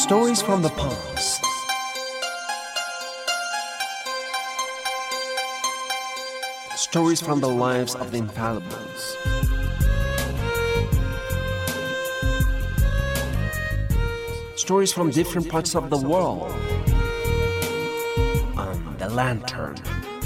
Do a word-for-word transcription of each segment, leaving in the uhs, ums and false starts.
Stories from the past. Stories from the lives of the infallibles. Stories from different parts of the world. On the Lantern.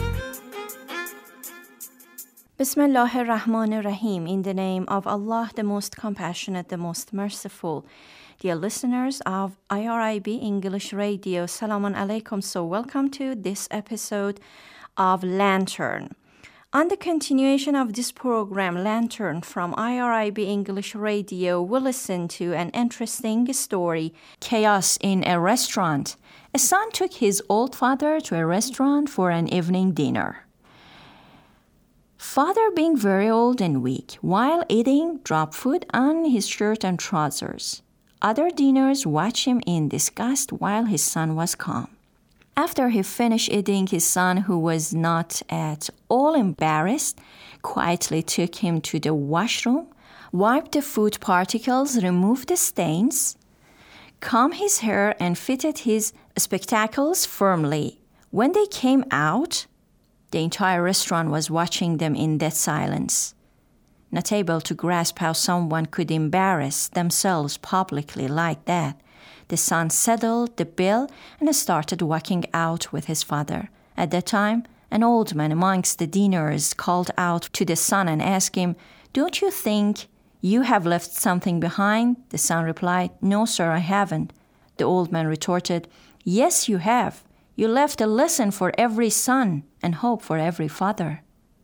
Bismillah ar-Rahman ar-Rahim, in the name of Allah, the most compassionate, the most merciful. Dear listeners of I R I B English Radio, Salamun Alaikum. So welcome to this episode of Lantern. On the continuation of this program, Lantern, from I R I B English Radio, we'll listen to an interesting story, Chaos in a Restaurant. A son took his old father to a restaurant for an evening dinner. Father, being very old and weak, while eating, dropped food on his shirt and trousers. Other diners watched him in disgust while his son was calm. After he finished eating, his son, who was not at all embarrassed, quietly took him to the washroom, wiped the food particles, removed the stains, combed his hair, and fitted his spectacles firmly. When they came out, the entire restaurant was watching them in dead silence, not able to grasp how someone could embarrass themselves publicly like that. The son settled the bill and started walking out with his father. At that time, an old man amongst the diners called out to the son and asked him, "Don't you think you have left something behind?" The son replied, "No, sir, I haven't." The old man retorted, "Yes, you have. You left a lesson for every son and hope for every father."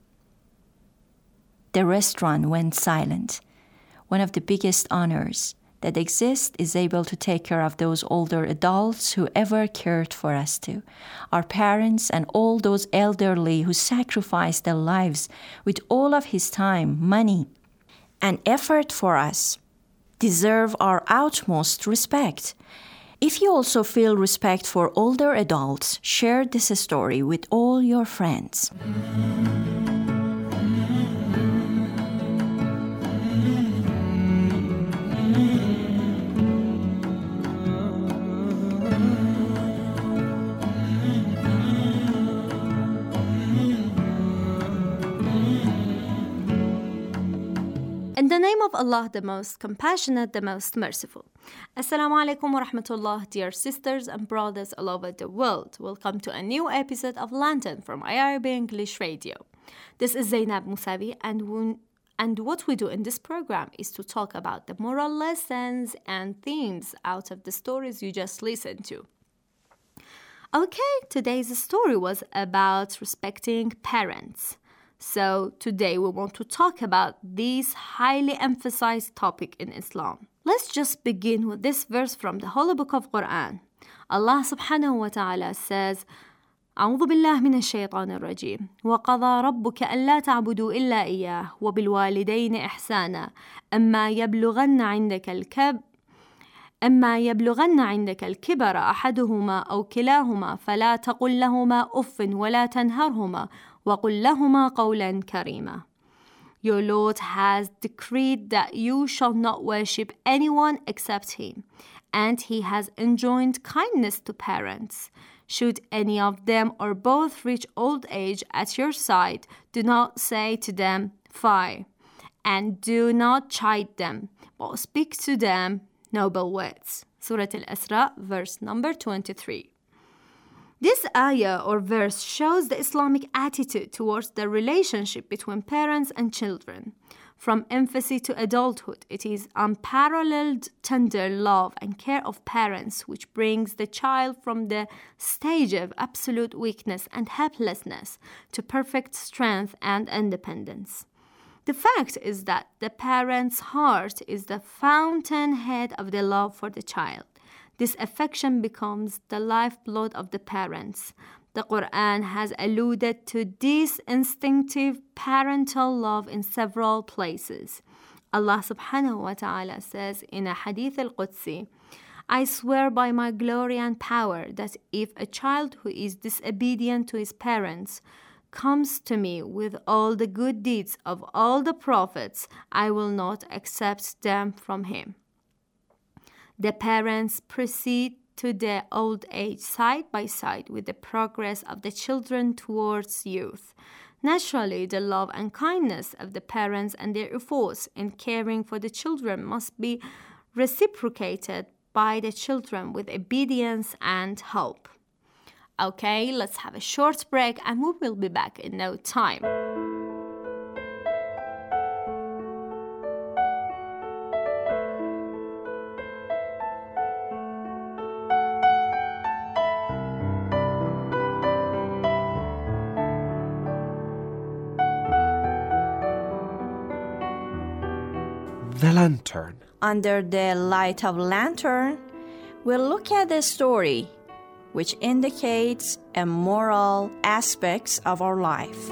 The restaurant went silent. One of the biggest honors that exist is able to take care of those older adults who ever cared for us too. Our parents and all those elderly who sacrificed their lives with all of his time, money, and effort for us deserve our utmost respect. If you also feel respect for older adults, share this story with all your friends. In the name of Allah, the most compassionate, the most merciful. Assalamu alaikum wa rahmatullah, dear sisters and brothers all over the world. Welcome to a new episode of Lantern from I R I B English Radio. This is Zainab Musavi, and, we, and what we do in this program is to talk about the moral lessons and themes out of the stories you just listened to. Okay, today's story was about respecting parents. So today we want to talk about this highly emphasized topic in Islam. Let's just begin with this verse from the Holy Book of Quran. Allah subhanahu wa ta'ala says, أعوذ بالله من الشيطان الرجيم وقضى ربك ألا تعبدوا إلا إياه وبالوالدين إحسانا أما يبلغن عندك الكبر أما يبلغن عندك الكبر أحدهما أو كلاهما فلا تقل لهما أف ولا تنهرهما وقل لهما قولا كريما. Your Lord has decreed that you shall not worship anyone except Him, and He has enjoined kindness to parents. Should any of them or both reach old age at your side, do not say to them, "Fie," and do not chide them, but speak to them noble words. Surah Al-Isra, verse number twenty-three. This ayah or verse shows the Islamic attitude towards the relationship between parents and children. From infancy to adulthood, it is unparalleled tender love and care of parents which brings the child from the stage of absolute weakness and helplessness to perfect strength and independence. The fact is that the parent's heart is the fountainhead of the love for the child. This affection becomes the lifeblood of the parents. The Quran has alluded to this instinctive parental love in several places. Allah subhanahu wa ta'ala says in a hadith al-Qudsi, "I swear by my glory and power that if a child who is disobedient to his parents comes to me with all the good deeds of all the prophets, I will not accept them from him." The parents proceed to the old age side by side with the progress of the children towards youth. Naturally, the love and kindness of the parents and their efforts in caring for the children must be reciprocated by the children with obedience and hope. Okay, let's have a short break and we will be back in no time. The lantern. Under the light of lantern, we'll look at the story, which indicates a moral aspects of our life.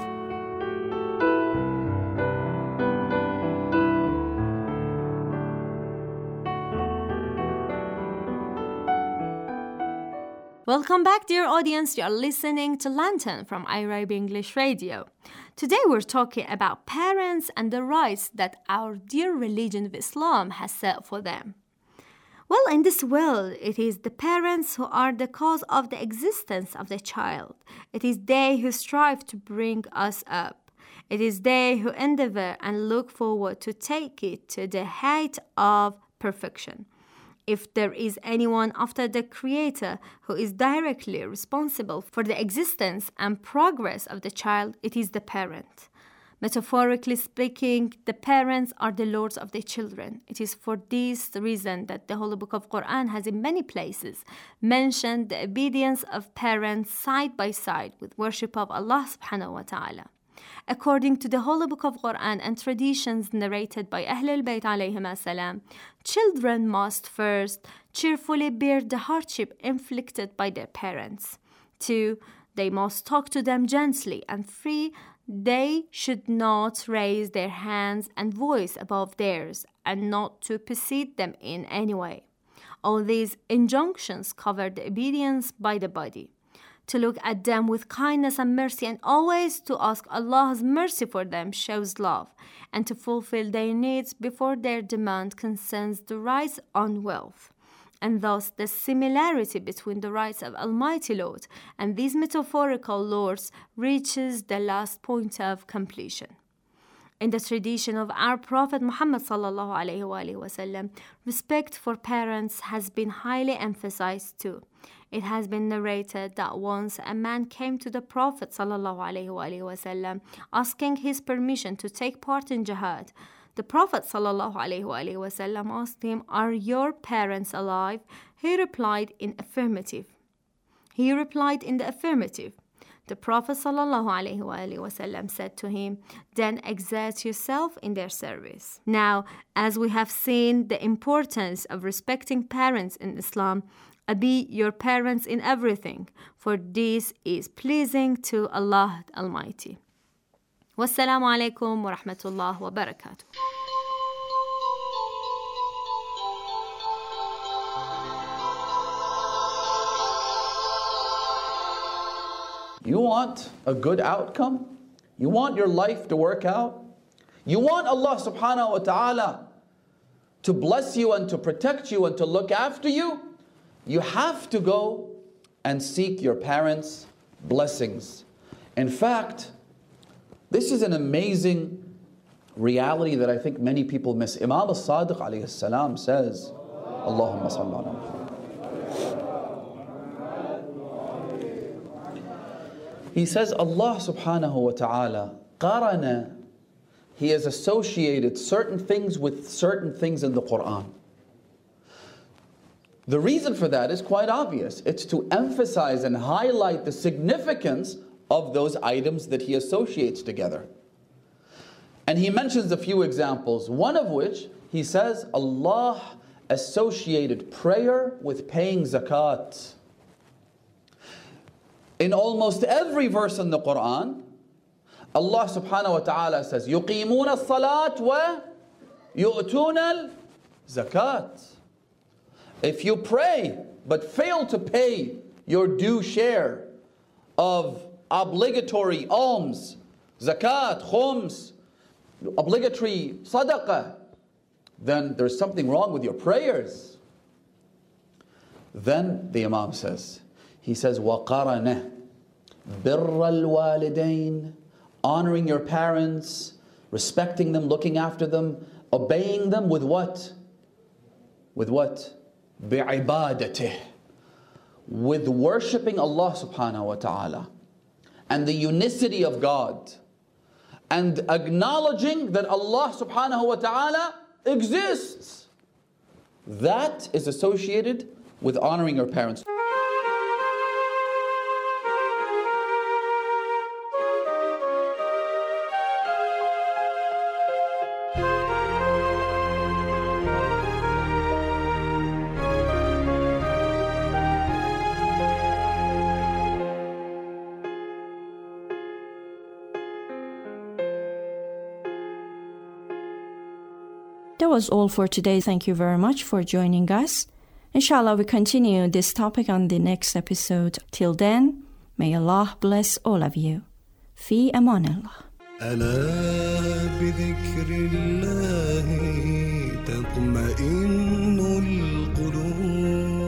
Welcome back, dear audience. You are listening to Lantern from iRib English Radio. Today we're talking about parents and the rights that our dear religion of Islam has set for them. Well, in this world, it is the parents who are the cause of the existence of the child. It is they who strive to bring us up. It is they who endeavor and look forward to take it to the height of perfection. If there is anyone after the Creator who is directly responsible for the existence and progress of the child, it is the parent. Metaphorically speaking, the parents are the lords of the children. It is for this reason that the Holy Book of Quran has in many places mentioned the obedience of parents side by side with worship of Allah subhanahu wa ta'ala. According to the Holy Book of Quran and traditions narrated by Ahlul Bayt alayhim as-salam, children must first cheerfully bear the hardship inflicted by their parents. Two, they must talk to them gently. And three, they should not raise their hands and voice above theirs and not to precede them in any way. All these injunctions cover the obedience by the body. To look at them with kindness and mercy and always to ask Allah's mercy for them shows love, and to fulfill their needs before their demand concerns the rights on wealth. And thus the similarity between the rights of Almighty Lord and these metaphorical lords reaches the last point of completion. In the tradition of our Prophet Muhammad sallallahu alaihi wasallam, respect for parents has been highly emphasized too. It has been narrated that once a man came to the Prophet sallallahu alaihi wasallam asking his permission to take part in jihad. The Prophet sallallahu alaihi wasallam asked him, "Are your parents alive?" He replied in affirmative. He replied in the affirmative. The Prophet sallallahu alaihi wasallam said to him, "Then exert yourself in their service." Now, as we have seen the importance of respecting parents in Islam, obey your parents in everything, for this is pleasing to Allah Almighty. Wassalamu alaikum wa rahmatullah wa barakatuh. You want a good outcome? You want your life to work out? You want Allah subhanahu wa ta'ala to bless you and to protect you and to look after you? You have to go and seek your parents' blessings. In fact, this is an amazing reality that I think many people miss. Imam al-Sadiq alayhi salam says, Allahumma salli ala Muhammad. He says, Allah subhanahu wa ta'ala, qarana, He has associated certain things with certain things in the Quran. The reason for that is quite obvious. It's to emphasize and highlight the significance of those items that He associates together. And He mentions a few examples, one of which He says, Allah associated prayer with paying zakat. In almost every verse in the Quran, Allah subhanahu wa ta'ala says, يُقِيمُونَ الصَّلَاةِ وَيُؤْتُونَ الزَّكَاةِ. If you pray, but fail to pay your due share of obligatory alms, zakat, khums, obligatory sadaqah, then there's something wrong with your prayers. Then the Imam says, he says, وَقَرَنَ بِرَّ الْوَالِدَيْنِ, honoring your parents, respecting them, looking after them, obeying them with what? With what? بِعِبَادَتِهِ, with worshipping Allah subhanahu wa ta'ala and the unicity of God and acknowledging that Allah subhanahu wa ta'ala exists. That is associated with honoring your parents. That was all for today. Thank you very much for joining us. Inshallah, we continue this topic on the next episode. Till then, may Allah bless all of you. في أمان الله. ألا بذكر الله تطمئن القلوب.